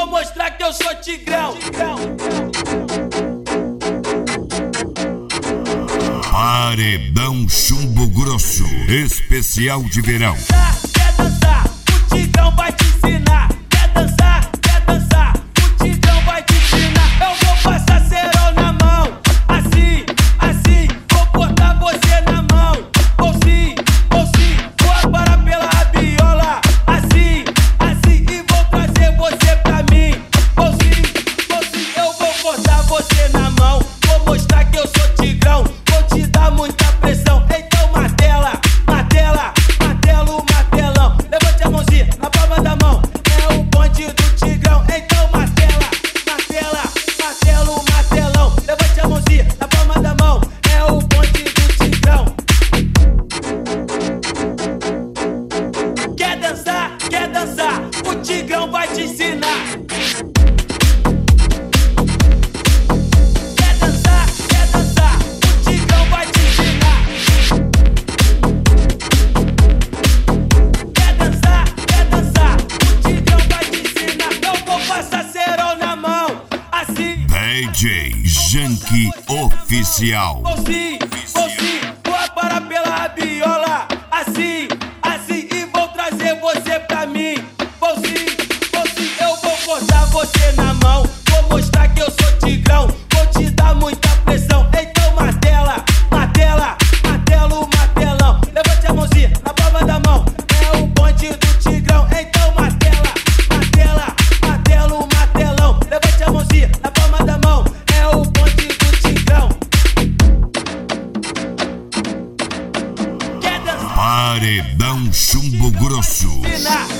vou mostrar que eu sou tigrão. Paredão Chumbo Grosso, especial de verão. Quer dançar? O tigrão vai te ensinar. Quer dançar? Quer dançar? O tigrão vai te ensinar. Eu vou passar cerol na mão, assim, assim. Vou botar você na mão, ou sim, vou aparar pela rabiola, assim, assim. E vou trazer você pra mim, ou sim, eu vou botar você na mão. Vou mostrar que eu sou tigrão, vou te dar muita pressão. Então martela, martela, martelo, martelão. Levante a mãozinha na palma da mão, é o bonde do tigrão. Então martela, martela, martelo, martelão. Levante a mãozinha na palma da mão, é o bonde do tigrão. Quer dançar? Quer dançar? O tigrão vai te ensinar. Quer dançar? Quer dançar? O tigrão vai te ensinar. Quer dançar? Quer dançar? O tigrão vai te ensinar. Eu vou passar cerol na mão, assim. DJ Janky Oficial. Vou sim, vou aparar pela rabiola, assim, assim. E vou trazer você pra mim. Vou sim, eu vou botar você na mão. Vou mostrar que eu sou tigrão, vou te dar muita pressão. Então martela, martela, martelo, martelão. Levante a mãozinha na palma da mão, é o bonde do tigrão. Então martela, martela, martelo, martelão. Levante a mãozinha na palma da mão, é o bonde do tigrão. Quer dançar? Paredão Chumbo Grosso. Ensinar.